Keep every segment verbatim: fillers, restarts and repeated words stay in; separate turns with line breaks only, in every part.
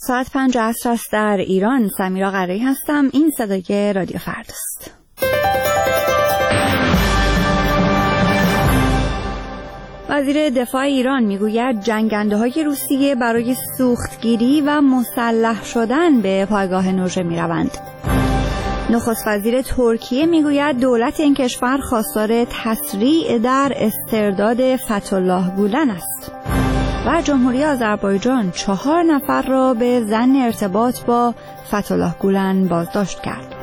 ساعت پنج عصر است در ایران. سمیرا قرایی هستم. این صدای رادیو فرداست. وزیر دفاع ایران میگوید جنگنده‌های روسیه برای سوختگیری و مسلح شدن به پایگاه نوژه میروند. نخست وزیر ترکیه میگوید دولت این کشور خواستار تسریع در استرداد فتح‌الله گولن است. و جمهوری آذربایجان چهار نفر را به ظن ارتباط با فتح‌الله گولن بازداشت کرد.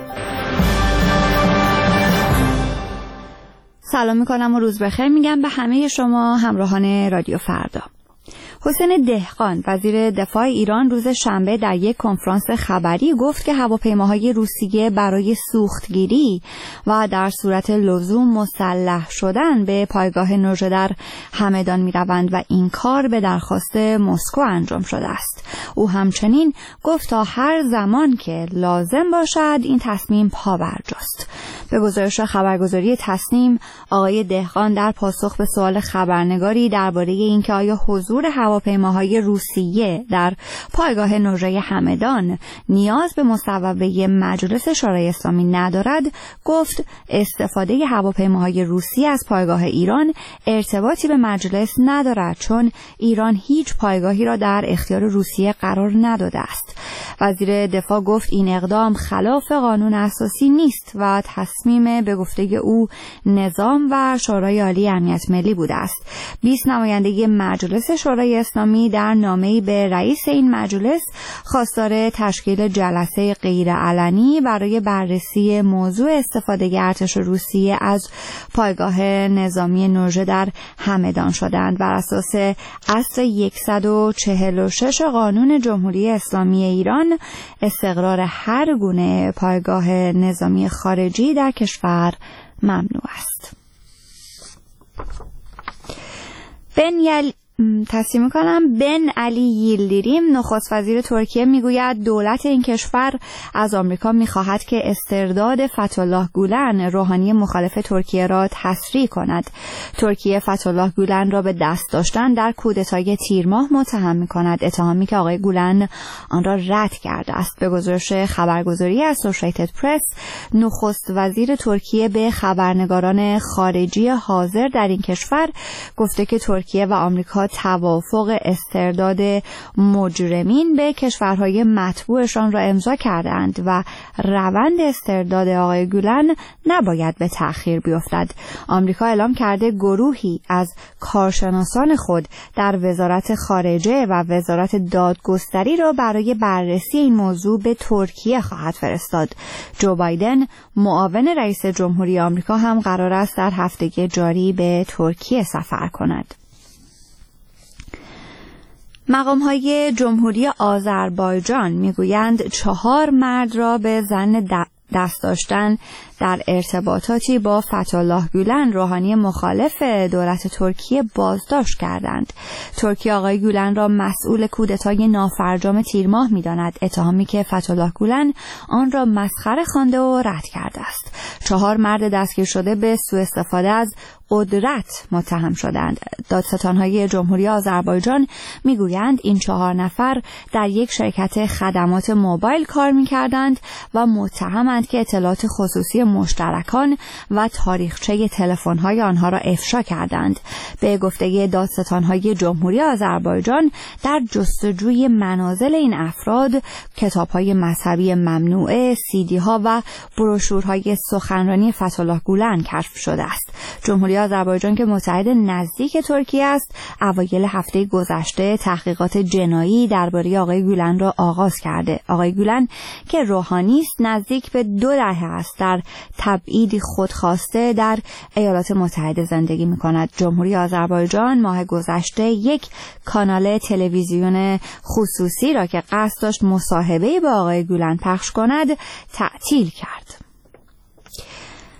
سلام میکنم و روز بخیر میگم به همه شما همراهان رادیو فردا. حسین دهقان وزیر دفاع ایران روز شنبه در یک کنفرانس خبری گفت که هواپیماهای روسیه برای سوختگیری و در صورت لزوم مسلح شدن به پایگاه نوژه در همدان میروند و این کار به درخواست مسکو انجام شده است. او همچنین گفت تا هر زمان که لازم باشد این تصمیم پابرجاست. به گزارش خبرگزاری تصنیم، آقای دهقان در پاسخ به سوال خبرنگاری درباره اینکه آیا حضور هواپیماهای روسیه در پایگاه نوژه همدان نیاز به مصوبه مجلس شورای اسلامی ندارد، گفت استفاده هواپیماهای روسیه از پایگاه ایران ارتباطی به مجلس ندارد، چون ایران هیچ پایگاهی را در اختیار روسیه قرار نداده است. وزیر دفاع گفت این اقدام خلاف قانون اساسی نیست و تصمیم به گفته او نظام و شورای عالی امنیت ملی بوده است. بیست نماینده مجلس شورای اسلامی در نامه‌ای به رئیس این مجلس خواستار تشکیل جلسه غیرعلنی برای بررسی موضوع استفاده ارتش روسیه از پایگاه نظامی نوژه در همدان شدند. بر اساس اصل صد و چهل و شش قانون جمهوری اسلامی ایران، استقرار هر گونه پایگاه نظامی خارجی در کشور ممنوع است. بن یل تصمیم کنم بن علی ییلدیریم نخست وزیر ترکیه میگوید دولت این کشور از آمریکا میخواهد که استرداد فتح‌الله گولن روحانی مخالف ترکیه را تسریع کند. ترکیه فتح‌الله گولن را به دست داشتن در کودتای تیر ماه متهم میکند، اتهامی که آقای گولن آن را رد کرده است. به گزارش خبرگزاری اسوسییتد پرس، نخست وزیر ترکیه به خبرنگاران خارجی حاضر در این کشور گفته که ترکیه و آمریکا توافق استرداد مجرمین به کشورهای متبوعشان را امضا کردند و روند استرداد آقای گولن نباید به تأخیر بیفتد. آمریکا اعلام کرده گروهی از کارشناسان خود در وزارت خارجه و وزارت دادگستری را برای بررسی این موضوع به ترکیه خواهد فرستاد. جو بایدن معاون رئیس جمهوری آمریکا هم قرار است در هفته جاری به ترکیه سفر کند. مقام‌های جمهوری آذربایجان میگویند چهار مرد را به ظن دست داشتن در ارتباطاتی با فتح‌الله گولن روحانی مخالف دولت ترکیه بازداشت کردند. ترکیه آقای گولن را مسئول کودتای نافرجام تیر ماه می‌داند، اتهامی که فتح‌الله گولن آن را مسخره خوانده و رد کرده است. چهار مرد دستگیر شده به سوء استفاده از قدرت متهم شدند. دادستان‌های جمهوری آذربایجان میگویند این چهار نفر در یک شرکت خدمات موبایل کار می‌کردند و متهمند که اطلاعات خصوصی مشترکان و تاریخچه تلفن‌های آنها را افشا کردند. به گفته دادستان‌های جمهوری آذربایجان، در جستجوی منازل این افراد کتاب‌های مذهبی ممنوعه، سیدی‌ها و بروشورهای سخنرانی فتح‌الله گولن کشف شده است. جمهوری آذربایجان که متحد نزدیک ترکیه است، اوایل هفته گذشته تحقیقات جنایی درباره آقای گولن را آغاز کرده. آقای گولن که روحانی است، نزدیک به دو دهه است در تبعیدی خودخواسته در ایالات متحده زندگی می‌کند. جمهوری آذربایجان ماه گذشته یک کانال تلویزیون خصوصی را که قصد داشت مصاحبه‌ای با آقای گولن پخش کند تعطیل کرد.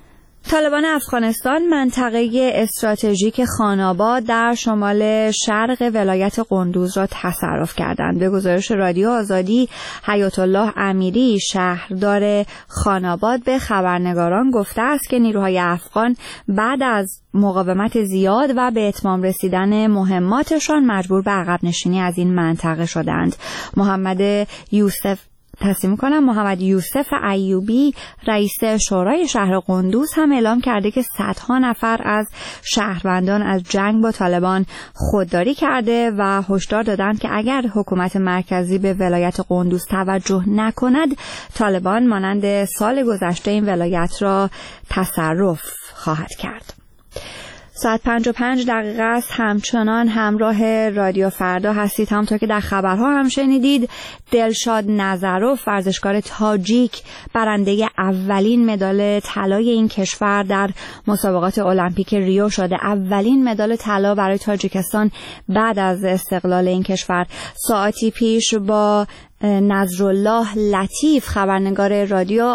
طالبان افغانستان منطقه استراتژیک خاناباد در شمال شرق ولایت قندوز را تصرف کردند. به گزارش رادیو آزادی، حیات الله امیری شهردار خاناباد به خبرنگاران گفته است که نیروهای افغان بعد از مقاومت زیاد و به اتمام رسیدن مهماتشان مجبور به عقب نشینی از این منطقه شدند. محمد یوسف تصمیم کنم محمد یوسف ایوبی رئیس شورای شهر قندوز هم اعلام کرده که صدها نفر از شهروندان از جنگ با طالبان خودداری کرده و هشدار دادند که اگر حکومت مرکزی به ولایت قندوز توجه نکند، طالبان مانند سال گذشته این ولایت را تصرف خواهد کرد. ساعت پنج و پنج دقیقه است. همچنان همراه رادیو فردا هستید. همونطور که در خبرها هم شنیدید، دلشاد نظروف ورزشکار تاجیک برنده اولین مدال طلای این کشور در مسابقات المپیک ریو شده. اولین مدال طلا برای تاجیکستان بعد از استقلال این کشور. ساعتی پیش با نظرالله لطیف خبرنگار رادیو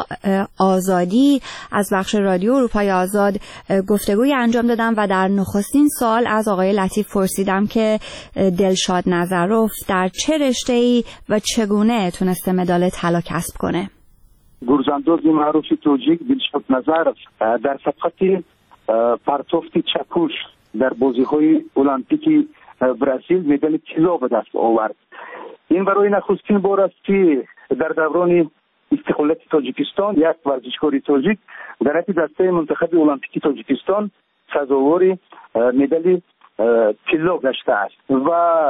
آزادی از بخش رادیو اروپای آزاد گفتگوی انجام دادم و در نخستین سال از آقای لطیف پرسیدم که دلشاد نظروف در چه رشته‌ای و چگونه تونسته مدال طلا کسب کنه.
گرزانداز معروف تاجیک دلشاد نظروف در سبقت پرتافت چکش در بازی‌های المپیک برزیل مدال طلا به دست آورد. این برای نخستین بار است که در دوران استقلال تاجیکستان یک ورزشکار تاجیک در حد دسته منتخب المپیک تاجیکستان سزاوار مدال طلا گشته است و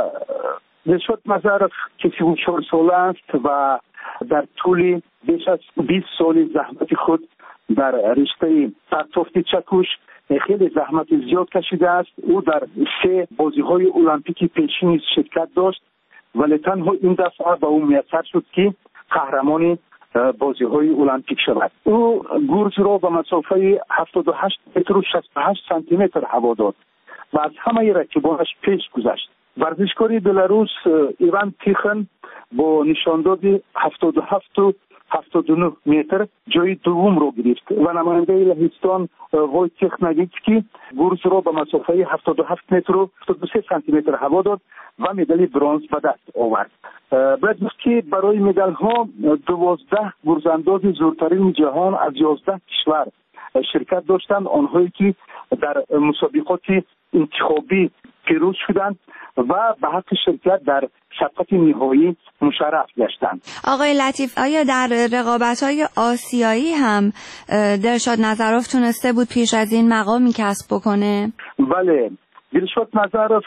دلشاد نظروف که سی و چهار ساله است و در طول بیش از بیست سال زحمت خود در رشته پرتافت چکش خیلی زحمت زیاد کشیده است. او در سه بازی‌های المپیک پیشین شرکت داشت ولی تنها این دفعه به او میسر شد که قهرمان بازی‌های المپیک شود. او گرز را به مسافه هفتاد و هشت متر و شصت و هشت سانتی متر هوا داد و از همه رقیبانش پیش گذشت. ورزشکار بلاروس ایوان تیخن با نشانداد هفتاد و هفت و هفتاد و نه متر جای دوم را گرفت و نماینده لهستان وایتیخ نویتسکی گرز را به مسافه هفتاد و هفت متر و هفتاد و سه سانتی متر هوا داد و مدال برنز به دست آورد. باید گفت که برای مدال ها دوازده گرزانداز زورترین جهان از یازده کشور شرکت داشتند، آنهایی که در مسابقات انتخابی پیروز شدند و به حق شرکت در سبقت نهایی مشرف گشتند.
آقای لطیف، آیا در رقابت‌های آسیایی هم دلشاد نظروف تونسته بود پیش از این مقامی کسب بکنه؟
بله، دلشاد نظروف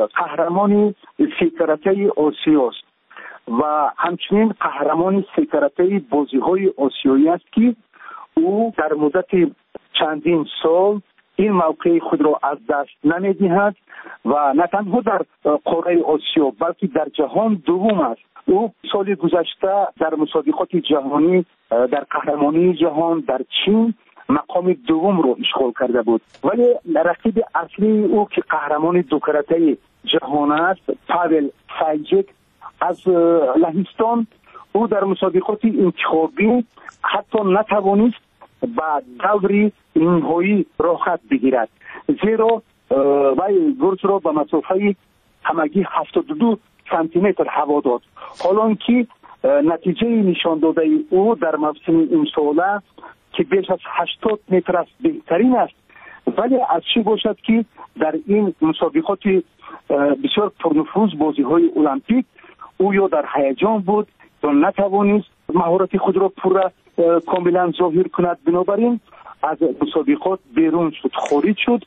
قهرمان سه کرته آسیا است و همچنین قهرمان سه کرته بازی‌های آسیایی است که او در مدت چندین سال این موقع خود را از دست نمی‌دهد و نه تنها در قاره آسیا بلکه در جهان دوم است. او سال گذشته در مسابقات جهانی در قهرمانی جهان در چین مقام دوم را اشغال کرده بود، ولی رقیب اصلی او که قهرمان دو کرته جهان است پاول سایجک از لهستان، او در مسابقات انتخابی حتی نتوانست با دوری نهایی راحت بگیرد، زیرا وی گرز را به مسافه همگی هفتاد و دو سانتی متر هوا داد. حالا که نتیجه نشان داده او در موسم این ساله که بیش از هشتاد متر است بهترین است، ولی از چی باشد که در این مسابقات بسیار پرنفوذ بازی های المپیک او یا در هیجان بود یا نتوانست مهارت خود را پورا کاملا ظاهر کند، بنابراین از مسابقات بیرون شد، خارج شد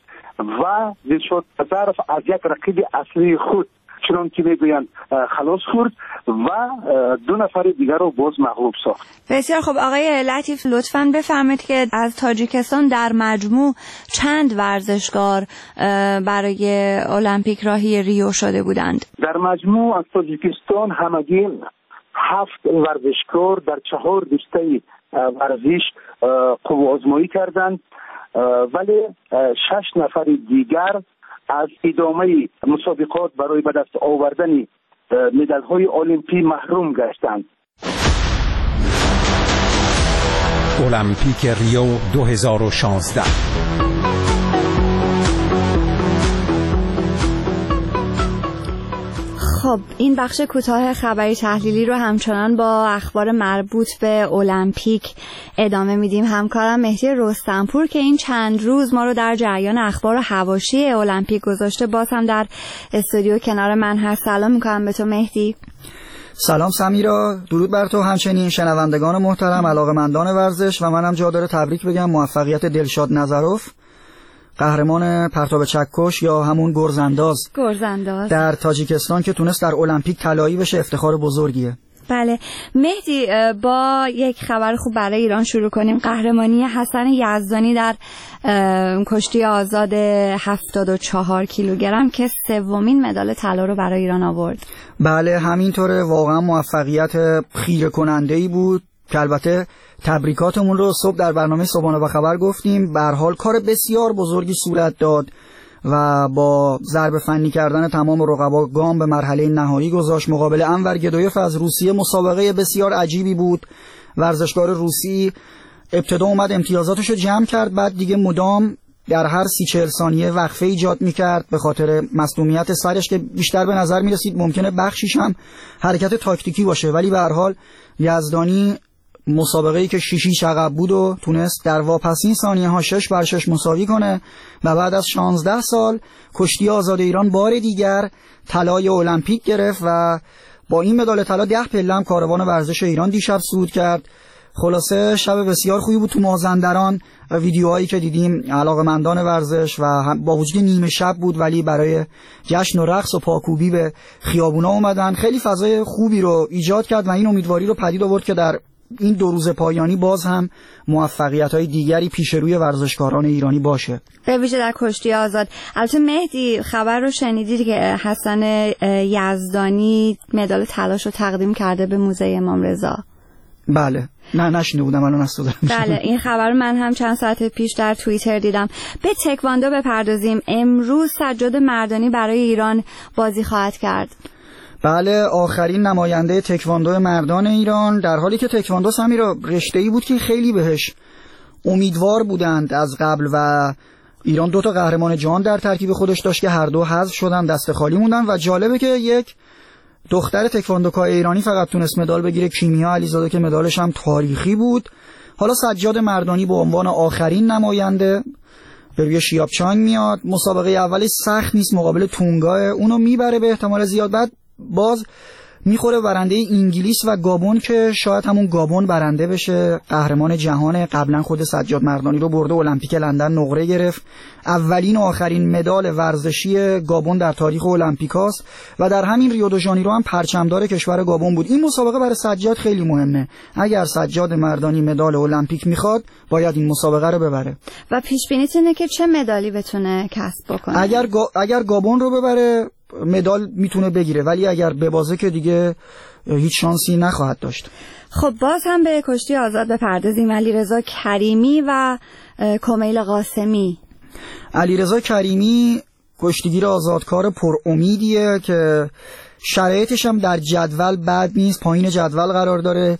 و دلشاد نظروف از یک رقیب اصلی خود چنان که میگویند خلاص خورد و دو نفر دیگر رو باز مغلوب ساخت.
بسیار خب آقای لطیف، لطفاً بفرمایید که از تاجیکستان در مجموع چند ورزشکار برای المپیک راهی ریو شده بودند؟
در مجموع از تاجیکستان همگی هفت ورزشکار در چهار رشته ورزش قوه آزمایی کردند، ولی شش نفر دیگر از ادامه مسابقات برای به دست آوردن مدال های المپی محروم گشتند.
المپیک ریو دو هزار و شانزده.
خب این بخش کوتاه خبری تحلیلی رو همچنان با اخبار مربوط به المپیک ادامه میدیم. همکارم مهدی رستمپور که این چند روز ما رو در جریان اخبار و حواشی المپیک گذاشته باز هم در استودیو کنار من هست. سلام میکنم به تو مهدی.
سلام سمیرا، درود بر تو، همچنین شنوندگان محترم، علاقه‌مندان ورزش، و منم جا داره تبریک بگم موفقیت دلشاد نظروف، قهرمان پرتاب چکش یا همون گرزانداز
گرزانداز
در تاجیکستان که تونست در المپیک طلایی بشه، افتخار بزرگیه.
بله مهدی، با یک خبر خوب برای ایران شروع کنیم. قهرمانی حسن یزدانی در کشتی آزاد هفتاد و چهار کیلوگرم که سومین مدال طلا رو برای ایران آورد.
بله همینطوره، واقعا موفقیت خیره کننده‌ای بود که البته تبریکاتمون رو صبح در برنامه صبحانه و خبر گفتیم. به هر حال کار بسیار بزرگی صورت داد و با ضربه فنی کردن تمام رقبا گام به مرحله نهایی گذاشت مقابل انور گدایف از روسیه. مسابقه بسیار عجیبی بود. ورزشکار روسی ابتدا اومد امتیازاتش رو جمع کرد، بعد دیگه مدام در هر سی چهل ثانیه وقفه ایجاد میکرد به خاطر مصدومیت سرش که بیشتر به نظر میرسید ممکنه بخشیش هم حرکت تاکتیکی باشه، ولی به هر حال یزدانی مسابقه‌ای که شیشی عقب بود و تونست در واپسین ثانیه ها شش بر شش مساوی کنه و بعد از شانزده سال کشتی آزاد ایران بار دیگر طلای المپیک گرفت و با این مدال طلا ده پله هم کاروان ورزش ایران دیشب صعود کرد. خلاصه شب بسیار خوبی بود. تو مازندران ویدیوهایی که دیدیم علاقه‌مندان ورزش و با وجود نیمه شب بود ولی برای جشن و رقص و پاکوبی به خیابونا اومدن، خیلی فضای خوبی رو ایجاد کرد و این امیدواری رو پدید آورد که در این دو روز پایانی باز هم موفقیت‌های دیگری پیش روی ورزشکاران ایرانی باشه،
به ویژه در کشتی آزاد. البته مهدی خبر رو شنیدید که حسن یزدانی مدال طلاش رو تقدیم کرده به موزه امام رضا؟
بله، نه نشنیده بودم، الان از تو دارم.
بله این خبر من هم چند ساعت پیش در توییتر دیدم. به تکواندو بپردازیم. امروز سجاد مردانی برای ایران بازی خواهد کرد.
بله، آخرین نماینده تکواندو مردان ایران، در حالی که تکواندو سمیرا رشته‌ای بود که خیلی بهش امیدوار بودند از قبل و ایران دو تا قهرمان جهان در ترکیب خودش داشت که هر دو حذف شدن، دست خالی موندن و جالبه که یک دختر تکواندوکای ایرانی فقط تونست مدال بگیره، کیمیا علیزاده، که مدالش هم تاریخی بود. حالا سجاد مردانی به عنوان آخرین نماینده به روی شیابچانگ میاد. مسابقه اولی سخت نیست، مقابل تونگا، اونو میبره به احتمال زیاد. بعد باز میخوره برنده انگلیس و گابون که شاید همون گابون برنده بشه. قهرمان جهان قبلا خود سجاد مردانی رو برده، المپیک لندن نقره گرفت. اولین و آخرین مدال ورزشی گابون در تاریخ المپیکاست و در همین ریو دو ژانیرو هم پرچمدار کشور گابون بود. این مسابقه برای سجاد خیلی مهمه. اگر سجاد مردانی مدال المپیک میخواد باید این مسابقه رو ببره
و پیش بینیت اینه که چه مدالی بتونه کسب بکنه.
اگر گا... اگر گابون رو ببره مدال میتونه بگیره، ولی اگر ببازه که دیگه هیچ شانسی نخواهد داشت.
خب باز هم به کشتی آزاد بپردازیم. علیرضا کریمی و کمیل قاسمی.
علیرضا کریمی کشتیگیر آزادکار پر امیدیه که شرایطش هم در جدول بد نیست، پایین جدول قرار داره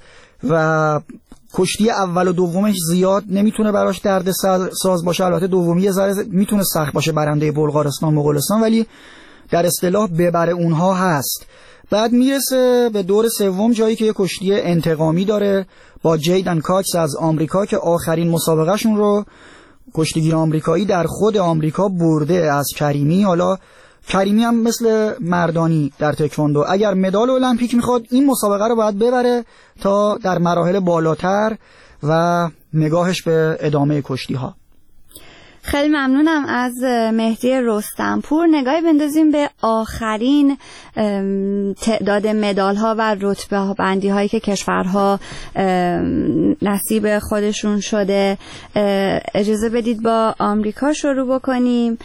و کشتی اول و دومش زیاد نمیتونه براش درد ساز باشه. البته دومی یه ذره میتونه سخت باشه، برنده بلغارستان مغولستان، ولی در اصطلاح ببره اونها هست. بعد میرسه به دور سوم، جایی که یه کشتی انتقامی داره با جیدن کاکس از آمریکا که آخرین مسابقهشون رو کشتیگیر آمریکایی در خود آمریکا برده از کریمی. حالا کریمی هم مثل مردانی در تکواندو اگر مدال المپیک میخواد این مسابقه رو باید ببره تا در مراحل بالاتر و نگاهش به ادامه کشتی ها.
خیلی ممنونم از مهدی رستمپور. نگاهی بندازیم به آخرین تعداد مدال ها و رتبه بندی هایی که کشورها نصیب خودشون شده. اجازه بدید با آمریکا شروع بکنیم.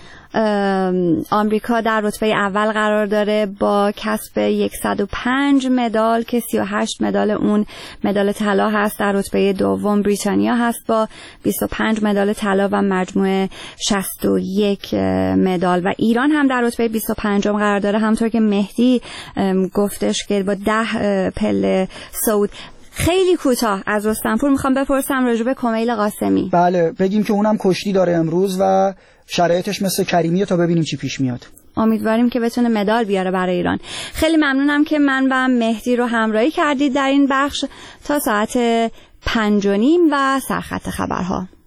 آمریکا در رتبه اول قرار داره با کسب صد و پنج مدال که سی و هشت مدال اون مدال طلا هست. در رتبه دوم بریتانیا هست با بیست و پنج مدال طلا و مجموع شصت و یک مدال و ایران هم در رتبه بیست و پنجم قرار داره، همطور که مهدی گفتش که با ده پله صعود. خیلی کوتاه از رستنپور میخوام بپرسم راجع به کمیل قاسمی.
بله بگیم که اونم کشتی داره امروز و شرایطش مثل کریمیه تا ببینیم چی پیش میاد.
امیدواریم که بتونه مدال بیاره برای ایران. خیلی ممنونم که من و مهدی رو همراهی کردید در این بخش تا ساعت پنج و نیم و سرخط خبرها.